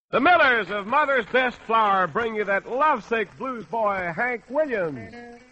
The Millers of Mother's Best Flour bring you that lovesick blues boy, Hank Williams.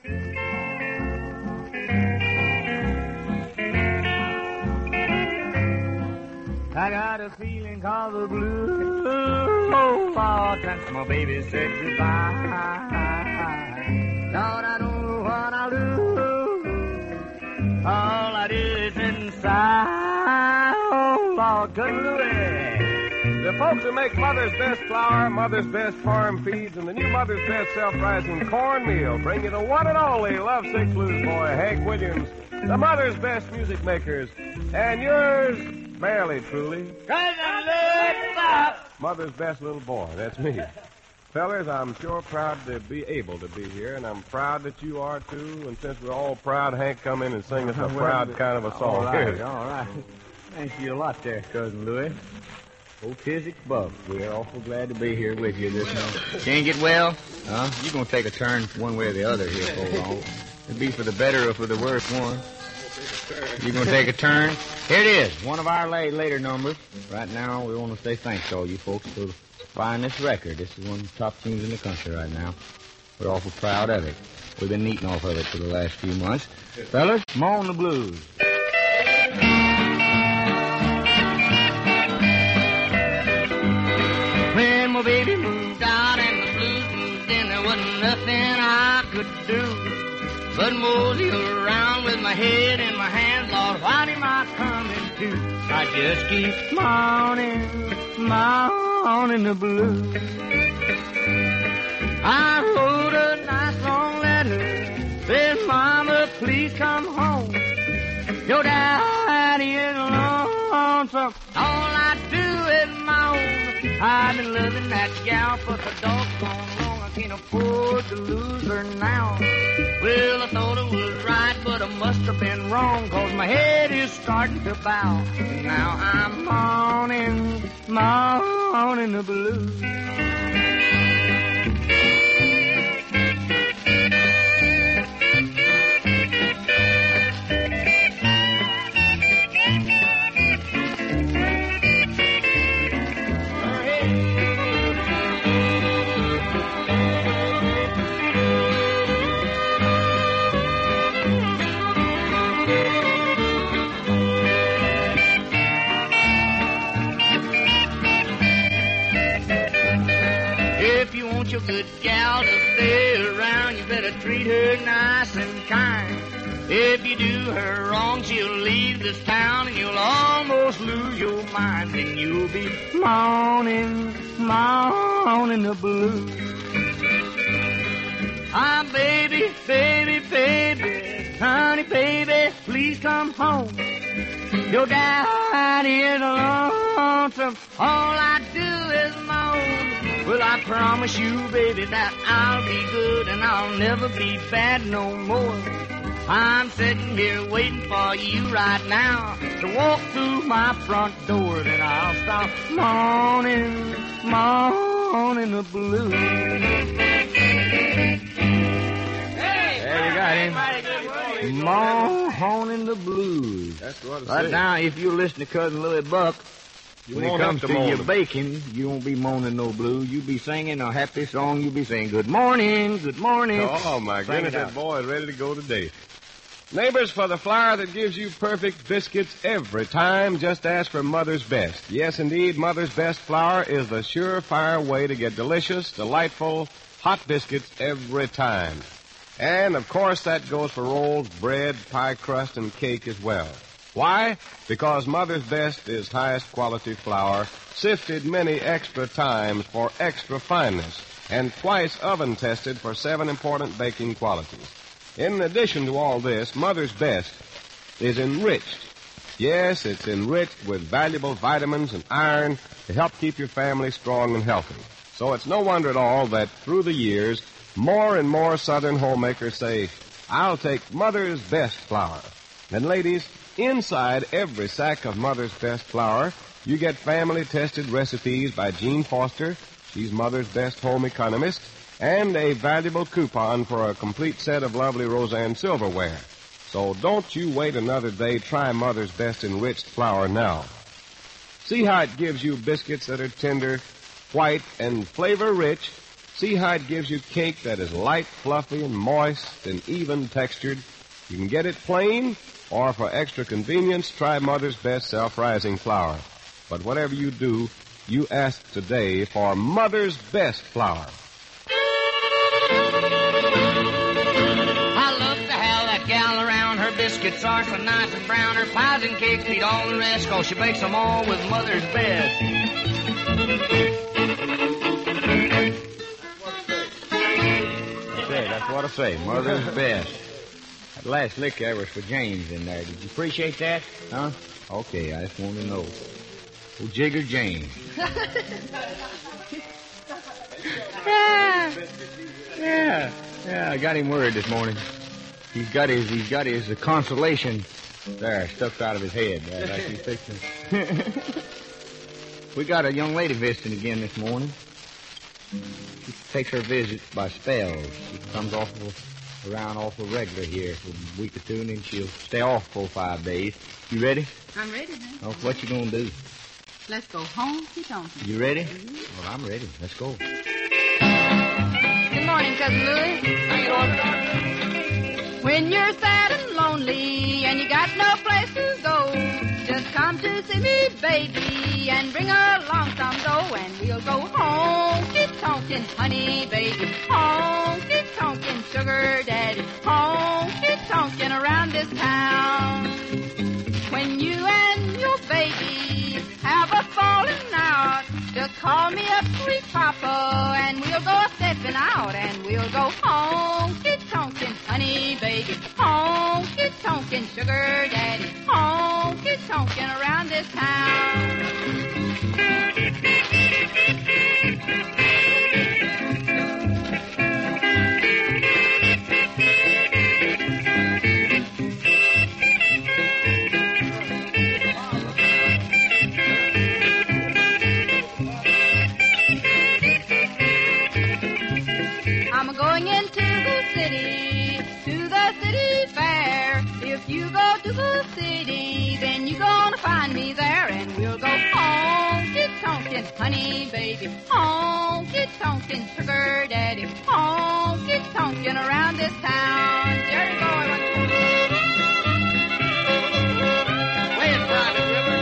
I got a feeling called the blues. Oh, Lord, since my baby said goodbye. Lord, I don't know what I'll do. All I do is inside. Oh, Lord, good Louie. The folks who make Mother's Best Flour, Mother's Best Farm Feeds, and the new Mother's Best Self-Rising Cornmeal bring you the one and only lovesick blues boy, Hank Williams, the Mother's Best Music Makers, and yours, barely truly, Cousin Louie Pop. Mother's Best Little Boy. That's me. Fellers, I'm sure proud to be able to be here, and I'm proud that you are, too. And since we're all proud, Hank, come in and sing us a proud kind of a song. All right. Thank you a lot there, Cousin Louie. Oh, Physic Bub, we're awful glad to be here with you this morning. Can't get well? You're going to take a turn one way or the other here for long. It'd be for the better or for the worse one. You're going to take a turn? Here it is, one of our later numbers. Right now, we want to say thanks to all you folks for buying this record. This is one of the top tunes in the country right now. We're awful proud of it. We've been eating off of it for the last few months. Fellas, moan the blues. When my baby moved out and the blues moved in, there wasn't nothing I could do but mosey around with my head in my hands. Lord, what am I coming to? I just keep moaning the blues. I wrote a nice long letter, said, Mama, please come home. Your daddy is lonesome, all I do is moan. I've been loving that gal, but the dog's gone wrong. I can't afford to lose her now. Well, I thought it was right, but I must have been wrong, 'cause my head is starting to bow. Now I'm moaning the blues. Your good gal to stay around, you better treat her nice and kind. If you do her wrong, she'll leave this town and you'll almost lose your mind. Then you'll be moaning the blues. Ah, baby, honey, baby, please come home. Your daddy is lonesome, all I do is moan. Well, I promise you, baby, that I'll be good and I'll never be bad no more. I'm sitting here waiting for you right now to walk through my front door. Then I'll stop moaning the blues. There you got him. Moaning the blues. That's what it Right says. now, if you listen to Cousin Louie Buck, You when it won't comes have to to moan your them. baking, you won't be moaning no blues. You be singing a happy song. You be saying, good morning, good morning. Oh, my Sing goodness, it out. that boy is ready to go today. Neighbors, for the flour that gives you perfect biscuits every time, just ask for Mother's Best. Yes, indeed, Mother's Best flour is the surefire way to get delicious, delightful, hot biscuits every time. And, of course, that goes for rolls, bread, pie crust, and cake as well. Why? Because Mother's Best is highest quality flour, sifted many extra times for extra fineness, and twice oven tested for 7 important baking qualities. In addition to all this, Mother's Best is enriched. Yes, it's enriched with valuable vitamins and iron to help keep your family strong and healthy. So it's no wonder at all that through the years, more and more Southern homemakers say, I'll take Mother's Best flour. And ladies, inside every sack of Mother's Best flour, you get family-tested recipes by Jean Foster, she's Mother's Best home economist, and a valuable coupon for a complete set of lovely Roseanne silverware. So don't you wait another day. Try Mother's Best enriched flour now. See how it gives you biscuits that are tender, white, and flavor-rich, Seahide gives you cake that is light, fluffy, and moist, and even textured. You can get it plain, or for extra convenience, try Mother's Best Self-Rising Flour. But whatever you do, you ask today for Mother's Best Flour. I love to have that gal around. Her biscuits are so nice and brown. Her pies and cakes beat all the rest, 'cause she bakes them all with Mother's Best. That's what I say. Mother's Best. That last lick there was for James in there. Did you appreciate that? Huh? Okay, I just wanted to know. Oh, Jigger James. Yeah, I got him word this morning. He's got his consolation there stuck out of his head. Like he's fixing. We got a young lady visiting again this morning. She takes her visits by spells. She comes around awful regular here for a week or two, and then she'll stay off 4 or 5 days. You ready? I'm ready, then. Oh, what you gonna do? Let's go honky-tonky. You ready? Well, I'm ready. Let's go. Good morning, Cousin Louie. How you doing? When you're sad and lonely and you got no place to go, just come to see me, baby, and bring along some dough, and we'll go honky-tonkin', honey, baby, honky-tonkin', sugar daddy, honky-tonkin' around this town. When you and your baby have a falling out, just call me up, sweet papa, and we'll go stepping out, and we'll go honky-tonkin', honey, baby, honky-tonkin', sugar daddy, honky-tonkin' around this town. I'm going into the city, to the city fair. If you go to the city, then you're gonna find me there, and we'll go honky-tonkin', honey, baby, honky-tonkin', sugar daddy, honky-tonkin' around this town. Jerry boy, what's Play it, Private River.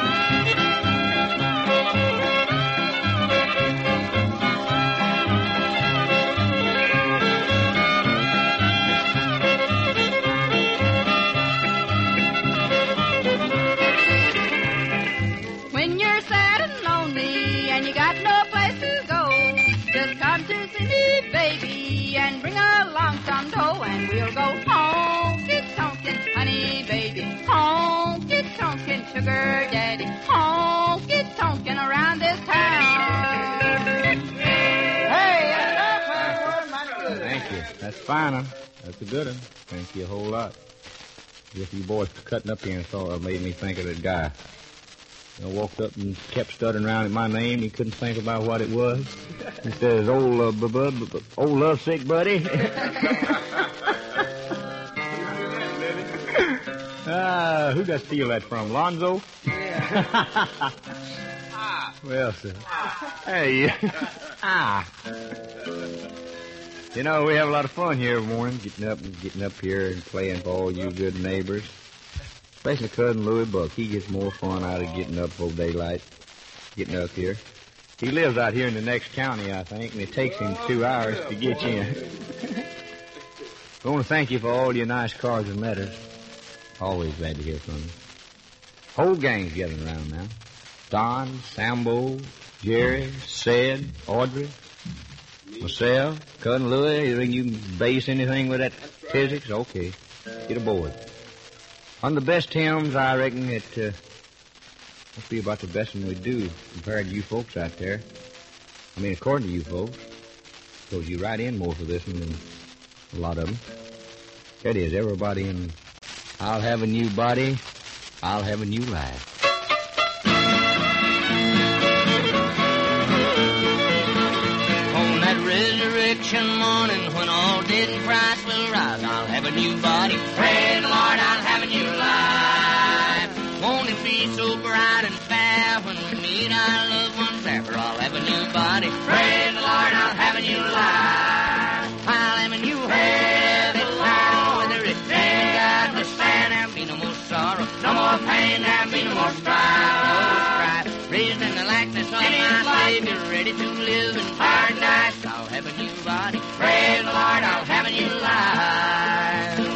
When you're sad and lonely and you got no place to go, just come to see me, baby, and bring along some dough, and we'll go honky-tonkin', honey, baby, honky-tonkin', sugar daddy, honky-tonkin' around this town. Hey, that's mighty good. Thank you. That's fine, huh? That's a good one. Thank you a whole lot. If you boys cutting up here and saw it, made me think of that guy. I walked up and kept stuttering around at my name. He couldn't think about what it was. He says, old lovesick buddy. Who got to steal that from? Lonzo? Yeah. Well, sir. Hey. You know, we have a lot of fun here every morning, getting up here and playing for all you good neighbors. Especially Cousin Louie Buck. He gets more fun out of getting up before daylight, getting up here. He lives out here in the next county, I think, and it takes him 2 hours to get in. I want to thank you for all your nice cards and letters. Always glad to hear from you. Whole gang's gathering around now. Don, Sambo, Jerry, Sid, Audrey, myself, Cousin Louie. You think you can base anything with that physics? Okay, get aboard. On the best hymns, I reckon it must be about the best one we do compared to you folks out there. I mean, according to you folks, because you write in more for this one than a lot of them. That is, everybody in I'll Have a New Body, I'll Have a New Life. On that resurrection morning when all dead in Christ will rise, I'll have a new body. Pray the Lord, I'll have a new life. Won't it be so bright and fair when we meet our loved ones there? scrapper, I'll have a new body. Praise the Lord, I'll have a new life. I'll have a new heavy life. Whether it's rain, God, the stand, there'll be no more sorrow, no more pain, there'll be no more strife. Raised in the likeness of my Savior, ready to live in paradise. I'll have a new body. Praise the Lord, I'll have a new life.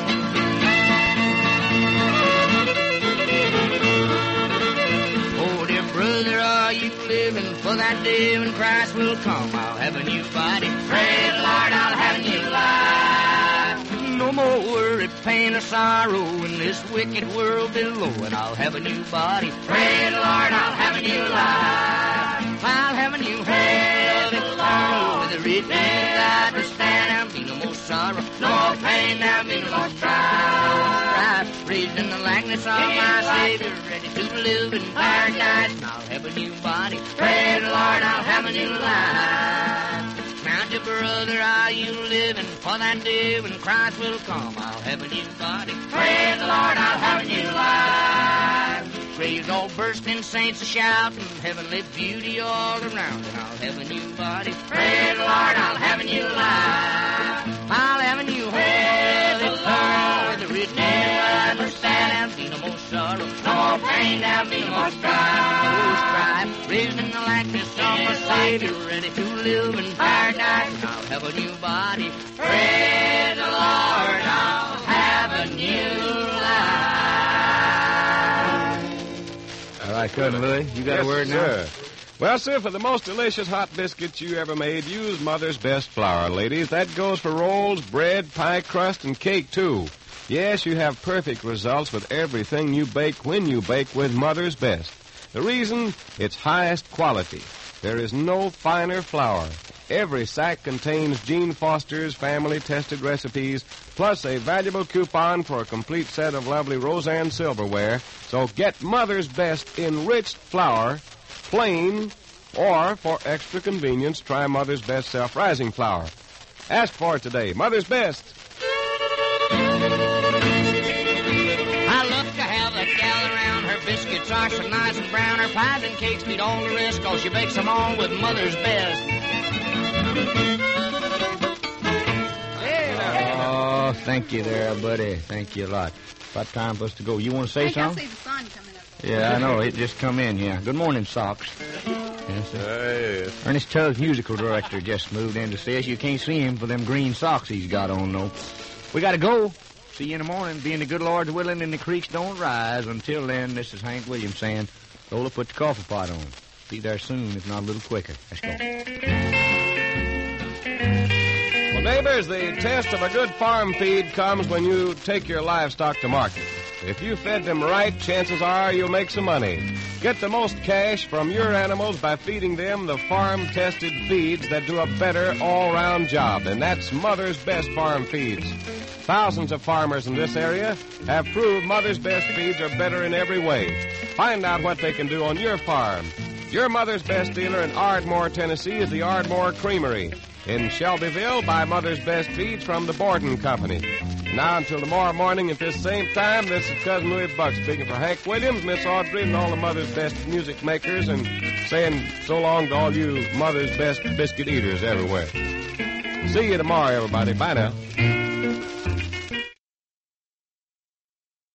Oh, dear brother, are you living for that day when Christ will come? I'll have a new body. Praise the Lord, I'll have a new life. No more worry, pain, or sorrow in this wicked world below, and I'll have a new body. Praise the Lord, I'll have a new life. I'll have a new heavy sorrow with a redeemed God to stand. There'll be no more sorrow, no more pain, there'll be no more strife. Raised in the likeness of my Savior, ready to live in paradise, and I'll have a new body. Praise the Lord, I'll have a new life. Now, dear brother, are you living for that day when Christ will come? I'll have a new body. Praise the Lord, I'll have a new life. Graves all bursting, saints a shouting, heavenly beauty all around, and I'll have a new body. Praise the Lord, I'll have a new life. I'll have a new heavenly power, the redeemed understand. There'll be no more sorrow, no more pain, there'll be no more strife. Raised in the likeness of my Savior, ready to live in paradise, and I'll have a new body. Praise the Lord, I'll have a new life. All right, Cousin Louie, you got a word now? Sir. Well, sir, for the most delicious hot biscuits you ever made, use Mother's Best flour, ladies. That goes for rolls, bread, pie crust, and cake, too. Yes, you have perfect results with everything you bake when you bake with Mother's Best. The reason? It's highest quality. There is no finer flour. Every sack contains Gene Foster's family-tested recipes, plus a valuable coupon for a complete set of lovely Roseanne silverware. So get Mother's Best enriched flour, plain, or for extra convenience, try Mother's Best self-rising flour. Ask for it today. Mother's Best. I love to have that gal around. Her biscuits are so nice and brown. Her pies and cakes beat all the rest, 'cause she bakes them all with Mother's Best. Oh, thank you there, buddy. Thank you a lot. About time for us to go. You want to say I think I something? see the sun coming up. Yeah, I know. It just come in, yeah. Good morning, Socks. Yes, sir. Yes. Ernest Tubbs, musical director, just moved in to see us. You can't see him for them green socks he's got on, though. We got to go. See you in the morning. Being the good Lord's willing and the creeks don't rise. Until then, this is Hank Williams saying, Lola, put the coffee pot on. Be there soon, if not a little quicker. Let's go. Well, neighbors, the test of a good farm feed comes when you take your livestock to market. If you fed them right, chances are you'll make some money. Get the most cash from your animals by feeding them the farm-tested feeds that do a better all-round job, and that's Mother's Best farm feeds. Thousands of farmers in this area have proved Mother's Best feeds are better in every way. Find out what they can do on your farm. Your Mother's Best dealer in Ardmore, Tennessee is the Ardmore Creamery. In Shelbyville, buy Mother's Best feeds from the Borden Company. Now, until tomorrow morning at this same time, this is Cousin Louis Buck speaking for Hank Williams, Miss Audrey, and all the Mother's Best music makers, and saying so long to all you Mother's Best biscuit eaters everywhere. See you tomorrow, everybody. Bye now.